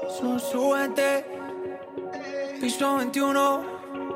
Súbete, piso 21.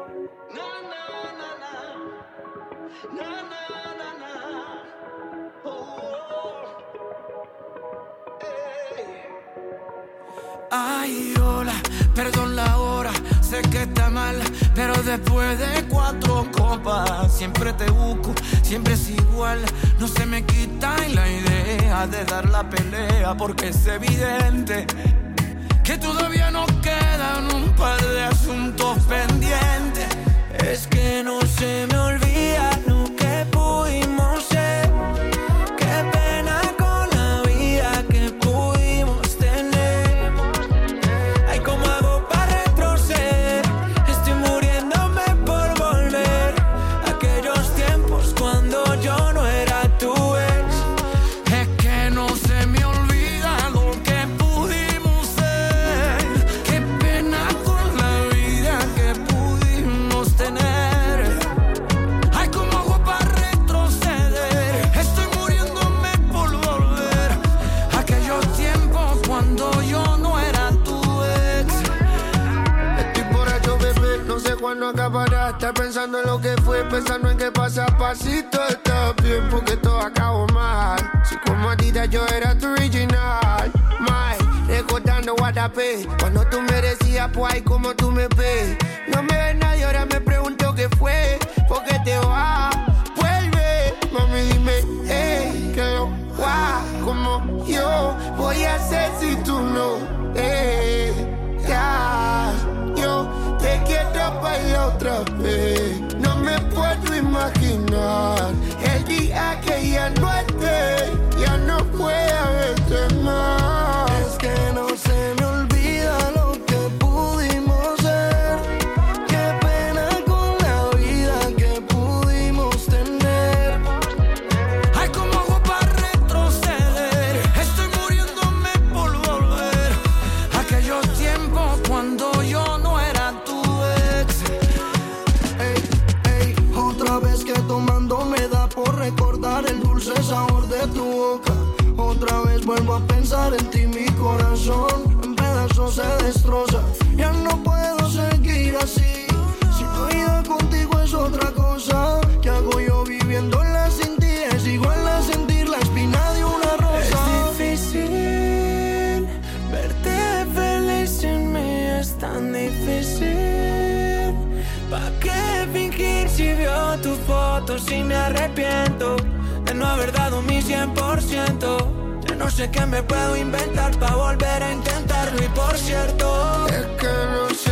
Ay, hola, perdón la hora, sé que está mal, pero después de 4 copas siempre te busco, siempre es igual, no se me quita la idea de dar la pelea, porque es evidente que todavía nos quedan un par de asuntos pendientes. Es que no se me olvida lo que pudimos ser, qué pena con la vida que pudimos tener. Ay, ¿cómo hago para retroceder? Estoy muriéndome por volver a aquellos tiempos cuando yo no era tu ex. Es que no se me olvida lo que pudimos ser, qué pena con la vida que pudimos tener. Ay, ¿cómo hago para retroceder? Estoy muriéndome por volver a aquellos tiempos cuando yo no era tu ex. Estoy borracho, bebé, no sé cuándo acabará. Estar pensando en lo que fue, pensando en qué pasa a pasito. Está bien porque todo acabó mal. Si como Adidas yo era tu original. My, recordando Guadalajara, cuando tú me decías, pues ay, como tú me ves. No me ves nada y ahora me pregunto qué fue. ¿Por qué te vas? Vuelve, mami, dime, que yo, como yo voy a hacer si tú no, ya, yo te quiero bailar otra vez. No me puedo imaginar el día que ya no esté, ya no pueda verte más. Es que no se me olvida lo que pudimos ser, qué pena con la vida que pudimos tener. Ay, ¿cómo hago para retroceder? Estoy muriéndome por volver a aquellos tiempos cuando yo no era tu ex. Ey, otra vez que tomando me da por recordar el dulce sabor de tu boca. Otra vez vuelvo a pensar en ti, mi corazón en pedazos se destroza. Ya no puedo seguir así, si tu vida contigo es otra cosa. ¿Qué hago yo viviéndola sin ti? Es igual a sentir la espina de una rosa. Es difícil verte feliz sin mí, es tan difícil. ¿Pa' qué fingir si veo tus fotos y me arrepiento de no haber dado mi 100%? Ya no sé qué me puedo inventar pa' volver a intentarlo. Y por cierto, es que no